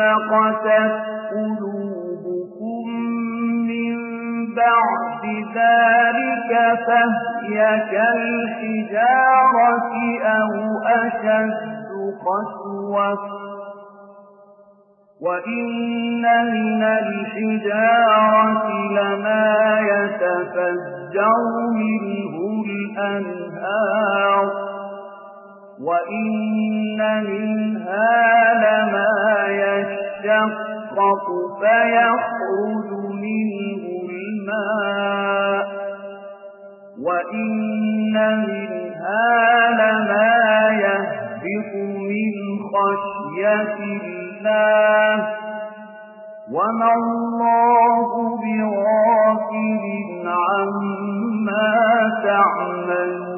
قَسَتْ قُلُوبُكُم مِّن بَعْدِ ذَلِكَ فَهِيَ كَالْحِجَارَةِ أَوْ أَشَدُّ قَسْوَةً وَإِنَّ مِنَ الْحِجَارَةِ لَمَا يَتَفَجَّرُ مِنْهُ الْأَنْهَارُ وَإِنَّ مِنْهَا لَمَا يَشَّقَّقُ فَيَخْرُجُ مِنْهُ الْمَاءُ وَإِنَّ مِنْهَا لَمَا يَهْبِطُ مِنْ خَشْيَةِ اللَّهِ وَمَا اللَّهُ بِغَافِلٍ عَمَّا تَعْمَلُونَ